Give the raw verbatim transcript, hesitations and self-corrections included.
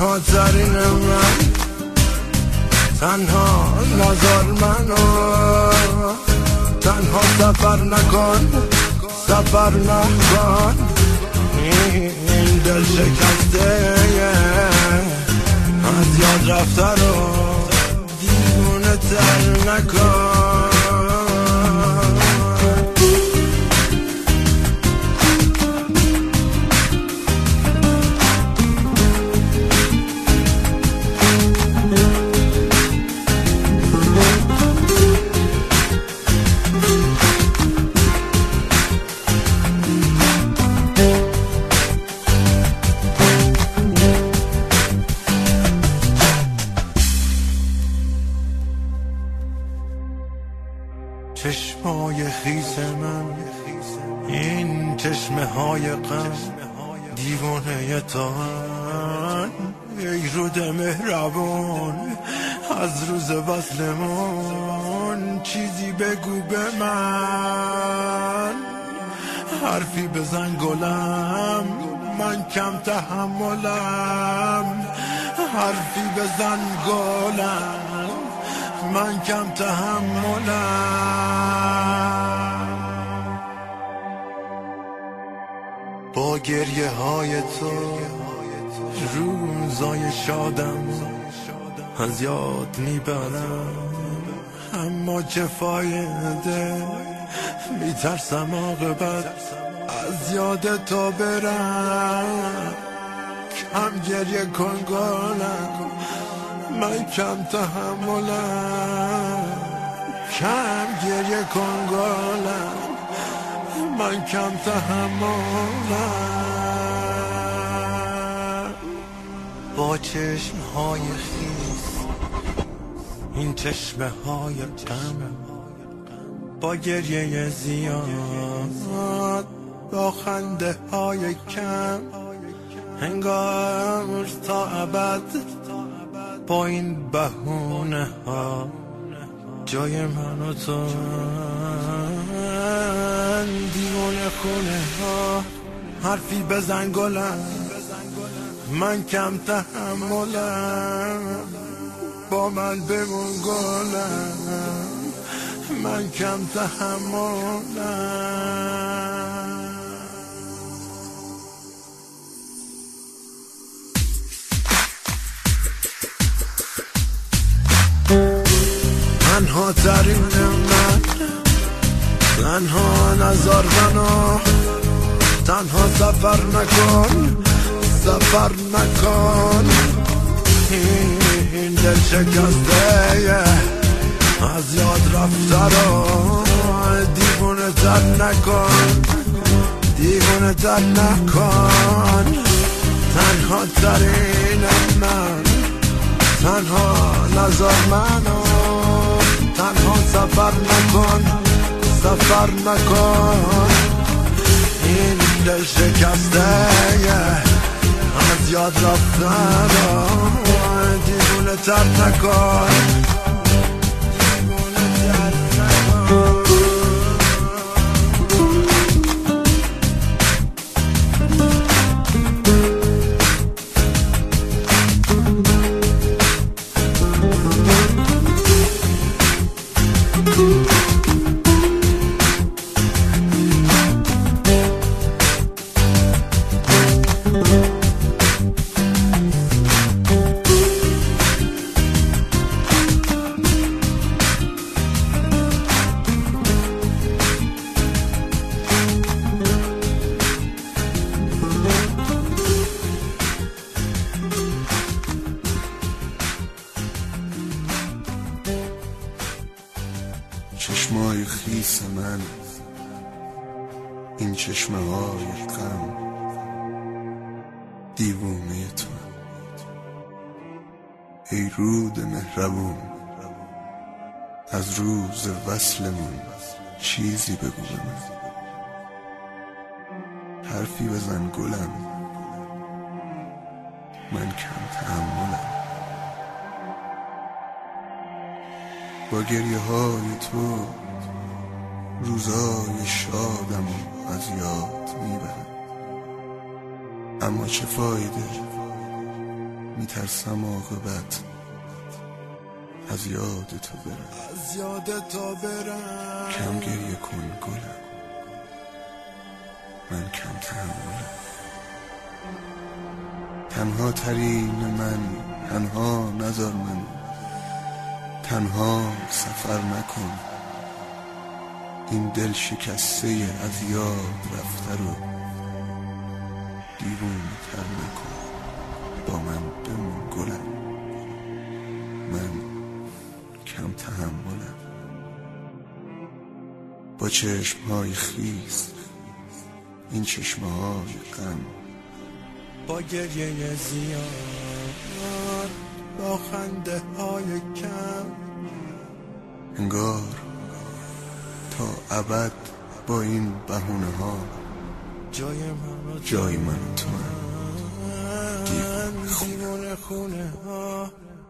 تنها ترین من، تنها نذار منو، تنها سفر نکن، سفر نکن. این دل شکسته از یاد رفته رو دیوونه تر نکن. چشمای خیس من، این چشمه های غم، دیوانه تان. ای رود مهربان، از روز وصلمون چیزی بگو به من. حرفی بزن گلم، من کم تحملم. حرفی بزن گلم، من کم تحملم. با گریه های تو روزای شادم از یاد میبرم، اما چه فایده، میترسم عاقبت از یاد تو برم. کم گریه کن گلم، من کم تحملم. کم گریه کن گلم، من کم تحملم. با چشم های خیس، این چشمه های غم، با گریه زیاد، با خنده های کم، انگار تا ابد با این بهونه ها جای من و تو. دیوانه خونه ها، حرفی بزن گلم، من کم تحملم. با من بمون گلم، من کم تحملم. تنها ترین من، تنها نذار منو، تنها سفر نکن، سفر نکن. این دل شکسته از یاد رفته رو دیوونه تر نکن، دیوونه تر نکن. تنها ترین من، تنها نذار منو، تنها سفر نکن، سفر نکن. این دل شکسته از یاد رفتن رو دیوونه تر نکن، دیوونه تر نکن. چشمای خیس من، این چشمه های غم، دیوونه تو. ای رود مهربون، از روز وصلمون چیزی بگو به من. حرفی بزن گلم، من کم تحملم. با گریه های تو روزای شادم از یاد میبرم، اما چه فایده، میترسم عاقبت از یاد تو برم، از یاد تو برم. کم گریه کن گلم، من کم تحملم. تنها ترین من، تنها نذار من، تنها سفر نکن. این دل شکسته از یاد رفته رو دیوونه تر نکن. با من بمون گلم، من کم تحملم. با چشمهای خیس، این چشمهای غم، با گریه زیاد، با خنده های کم، انگار تا ابد با این بهونه ها جای من جای من تو هم دیوانه خونه ها.